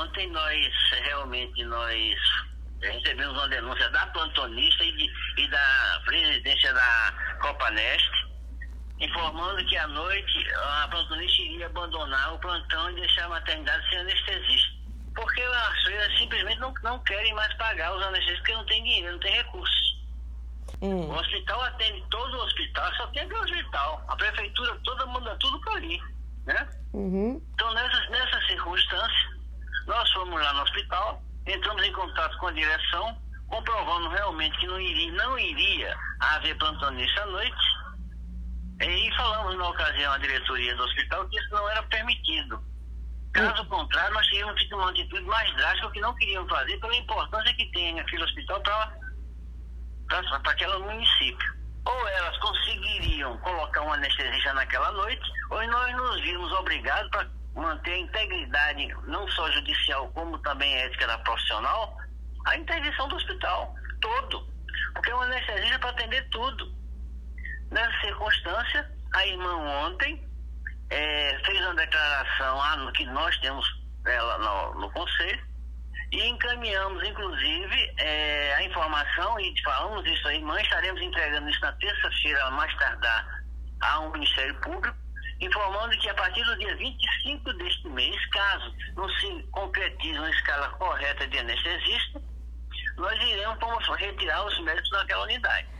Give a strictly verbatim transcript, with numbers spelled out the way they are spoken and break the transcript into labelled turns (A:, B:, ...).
A: ontem nós, realmente, nós recebemos uma denúncia da plantonista e, de, e da presidência da Copanest, informando que à noite a plantonista iria abandonar o plantão e deixar a maternidade sem anestesista. Porque as freiras simplesmente não, não querem mais pagar os anestesistas porque não tem dinheiro, não tem recursos. Hum. O hospital atende todo o hospital, só tem aquele hospital. A prefeitura toda manda tudo para ali, né? Uhum. Então, nessa, nessa circunstância, nós fomos lá no hospital, entramos em contato com a direção, comprovando realmente que não iria, não iria haver plantonista à noite, e falamos na ocasião à diretoria do hospital que isso não era permitido. Caso uhum. contrário, nós teríamos tido uma atitude mais drástica, que não queríamos fazer, pela importância que tem aquele hospital para aquele município. Ou elas conseguiriam colocar um anestesista naquela noite, ou nós nos vimos obrigados para manter a integridade, não só judicial, como também ética da profissional, a interdição do hospital, todo. Porque é um anestesista para atender tudo. Nessa circunstância, a irmã ontem é, fez uma declaração ah, que nós temos ela no, no conselho, e encaminhamos, inclusive, é, a informação, e falamos isso à irmã, estaremos entregando isso na terça-feira, mais tardar, ao Ministério Público, informando que a partir do dia vinte e cinco deste mês, caso não se concretize uma escala correta de anestesista, nós iremos retirar os médicos daquela unidade.